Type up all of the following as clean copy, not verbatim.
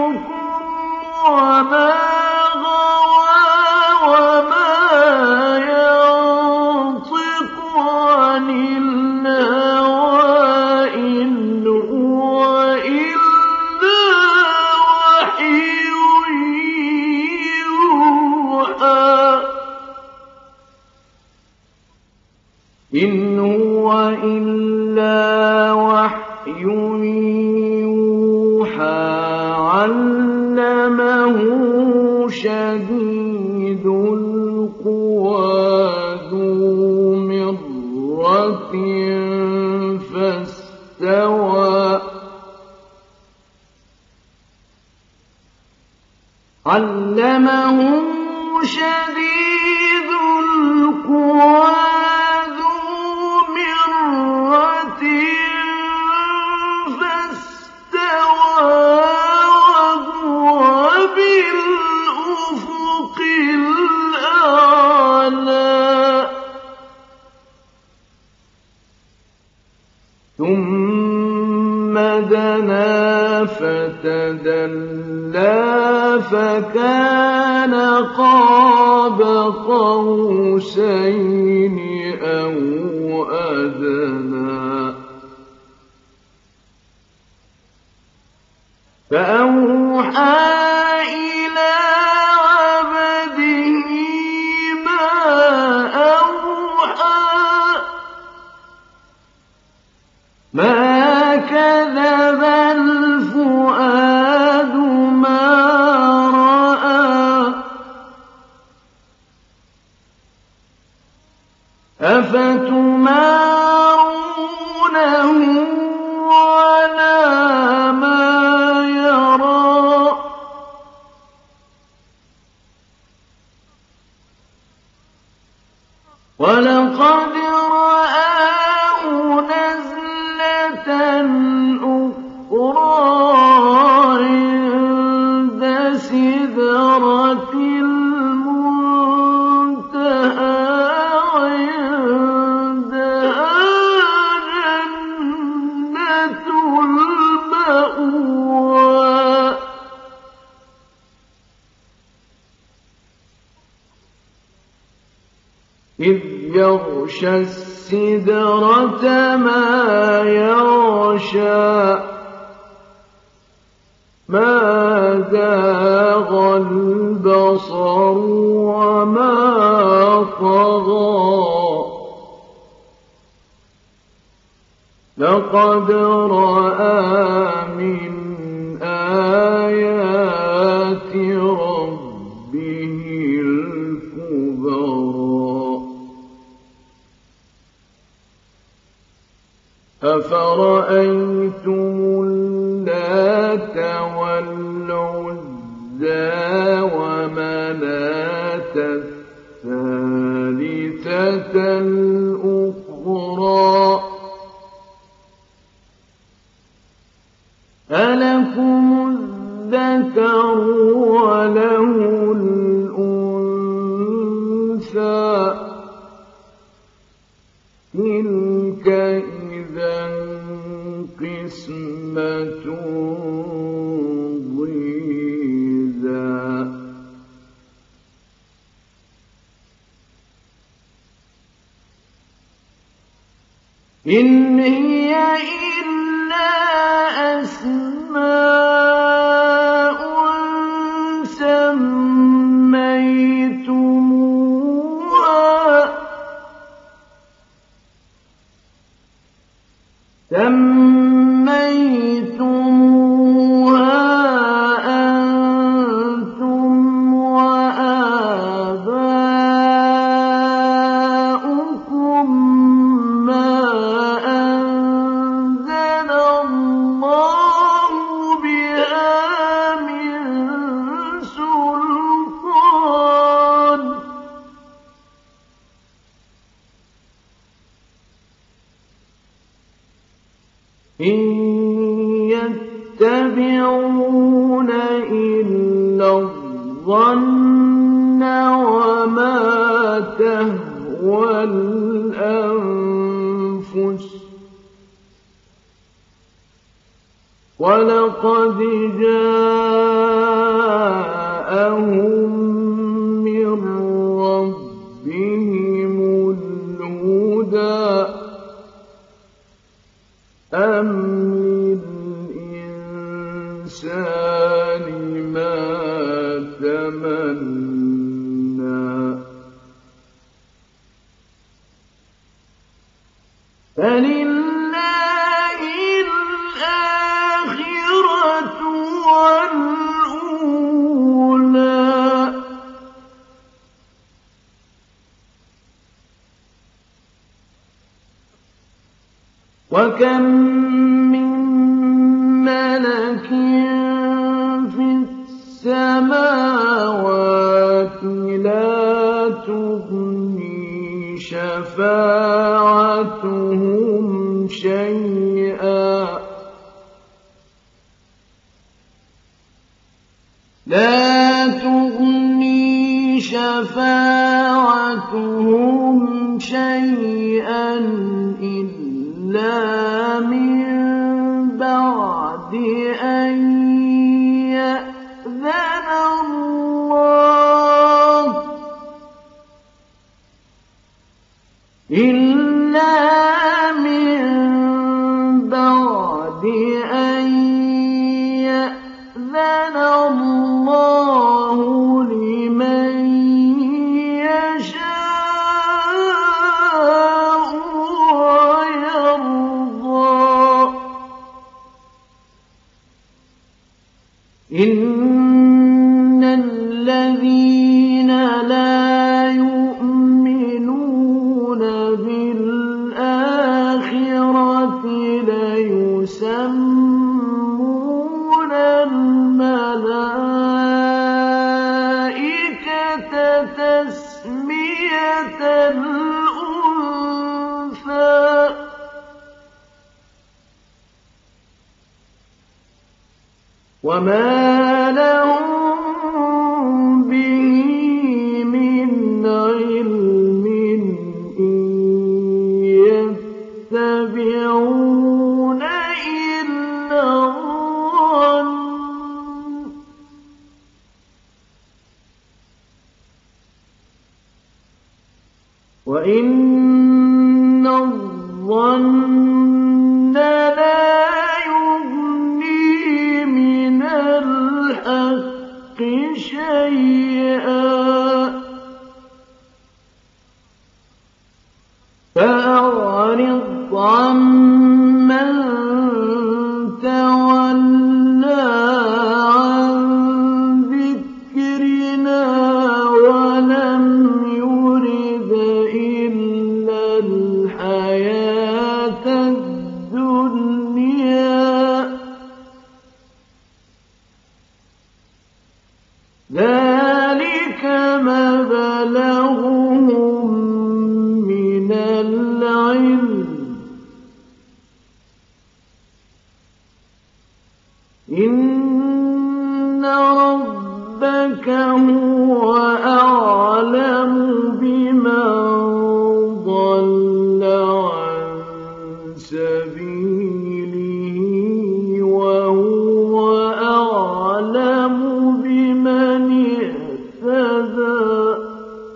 وما غوى وما ينطق عن الهوى إن هو إلا وحي يوحى إن هو إلا وحي يوحى علمه شديد القوى ذو مرة فاستوى علمه شديد القوى ذو مرة فاستوى وهو بالأفق الأعلى ثم دنا فتدلى فكان قاب قوسين أو أدنى فأوحى إلى عبده ما أوحى ما كذب الفؤاد ما رأى أفتمارونه على ما يرى ولقد رآه نزلة أخرى عند سدرة المنتهى عندها جنة المأوى إذ يغشى السدرة ما يغشى ما زاغ البصر وما طغى لقد رأى من آيات ربه الكبرى أفرأيتم اللات والعزى ومناة الثالثة الأخرى ألكم الذكر وله الأنثى تلك إذا قسمة ضيزى إن هي إلا أسماء سميتموها أنتم وآباؤكم ما أنزل الله لما تمنى فلله الآخرة والأولى وكم من ملك في السماوات لا تغني شفاعتهم شيئا إلا من بعد أن يأذن الله لمن يشاء ويرضى إن الذين لا يؤمنون بالآخرة ليسمون الملائكة تسمية الأنثى وما لهم به من علم إن يتبعون إلا الظن وإن الظن لا يغني من الحق شيئا فأعرض عمن تولى عن ذكرنا ولم يرد إلا الحياة الدنيا ذلك مبلغهم من العلم إن ربك هو أعلم بمن ضل عن سبيله وهو أعلم بمن اهتدى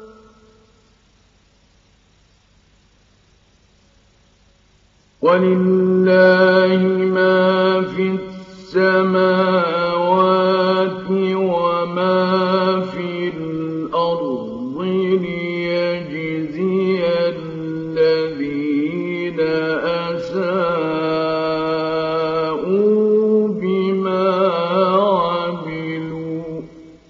ولله ما في السماوات وما في الأرض ليجزي الذين أساءوا بما عملوا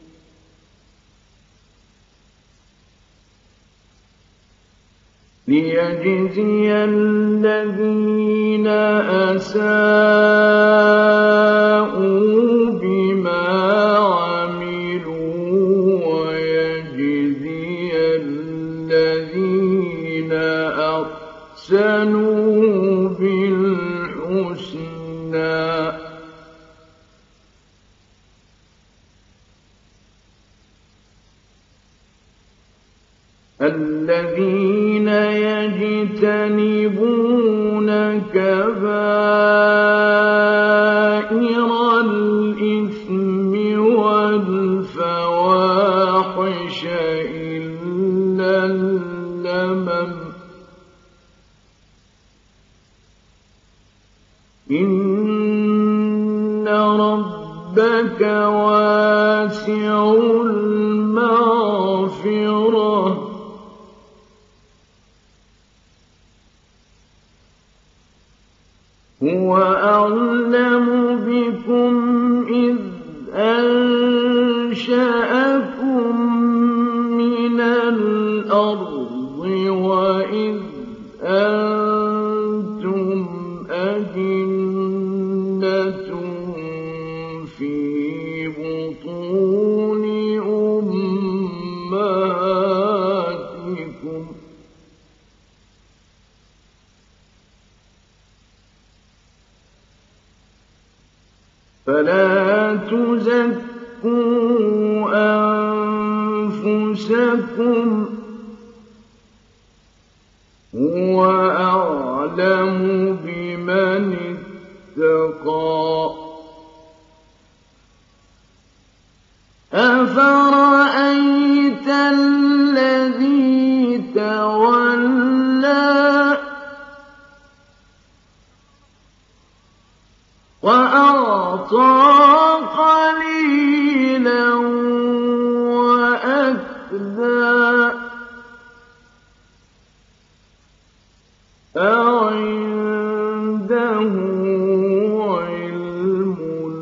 الذين أساءوا بما عملوا ويجزي الذين أحسنوا بالحسنى الذين يجتنبون كبائر الإثم والفواحش إلا اللمم إن ربك واسع المغفرة هو أعلم بكم إذ أنشأكم من الأرض وإذ أنتم أجنة في بطون أمهاتكم فلا تزكوا أنفسكم هو أعلم بمن اتقى أفرأيت الذي تولى وأعطى قليلا وأكدى أعنده علم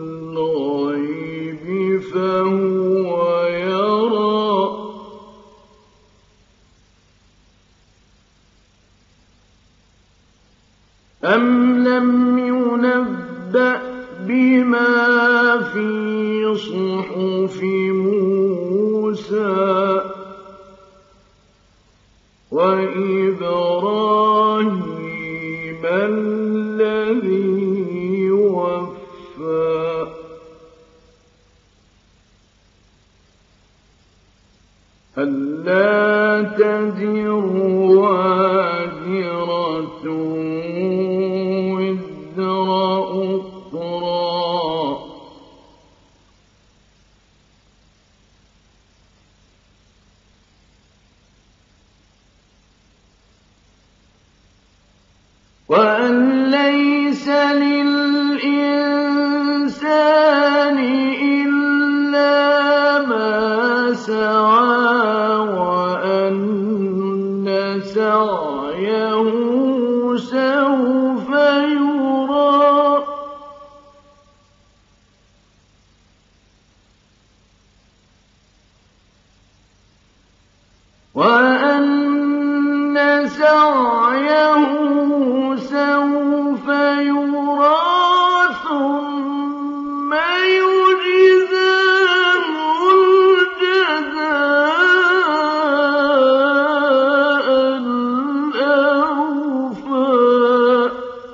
الغيب فهو يرى أم لم ينبأ بما في صحف موسى وإبراهيم الذي وفى ألا تزر وازرة وزر أخرى وأن ليس للإنسان إلا ما سعى وأن سعيه سوف يرى وأن سعيه سوف يرى ثم يجزاه الجزاء الأوفى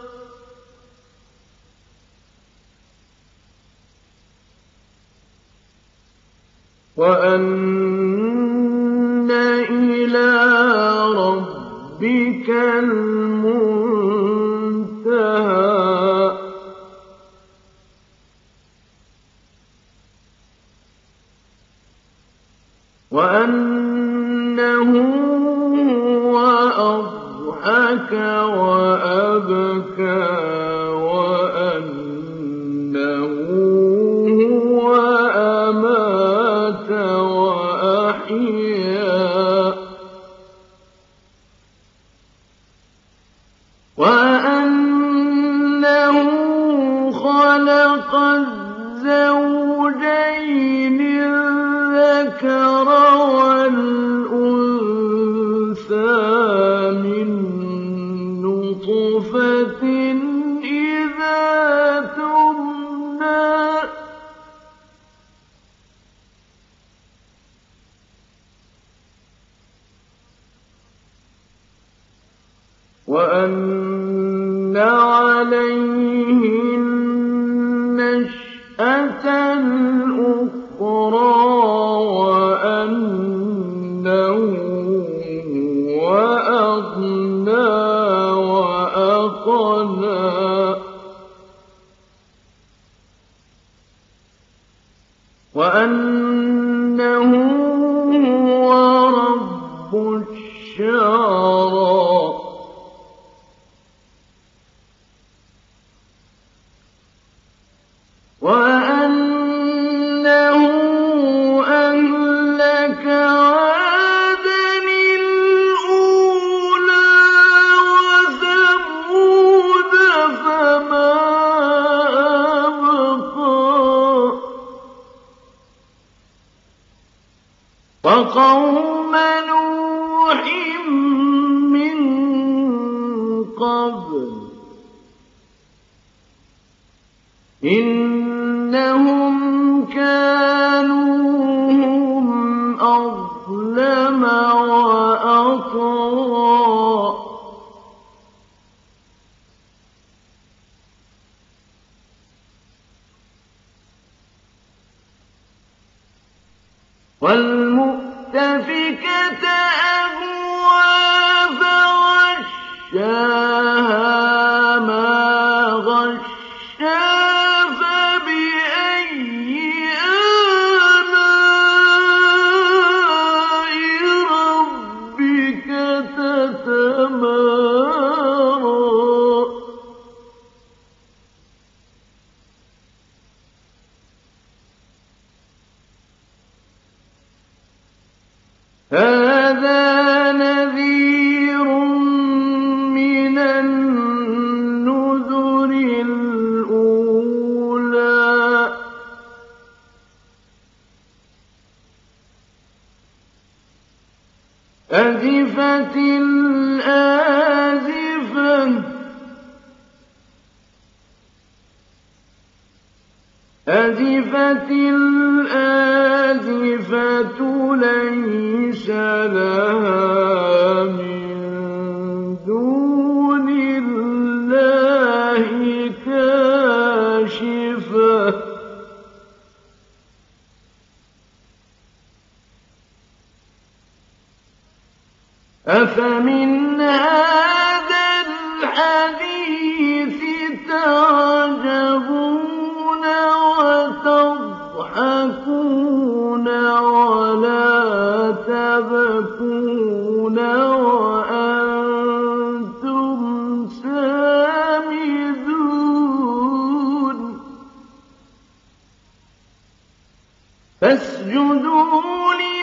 وأن إلى ربك المنتهى وأنه هو أضحك وأبكى وأنه هو أمات وأحيا وأنه خلق الزوجين الذكر والأنثى من نطفة إذا تمنى وأن عليه النشأة الأخرى وأنه وأغنى وأقنى وأنه هو رب الشعرى وأنه أهلك عادا الأولى وثمود فما أبقى وقوم نوح من قبل إنهم كانوا هم أظلم وأطغى والمؤتفكة أهوى فغشاها ما غشا فبأي آلاء ربك تتمارى هذا نذير من النذر الأولى أزفت الآزفة أزفت الآزفة ليس لها من دون الله كاشفة أفمن هذا الحديث تعجبون وتضحكون ولا تبكون وأنتم سامدون فاسجدوا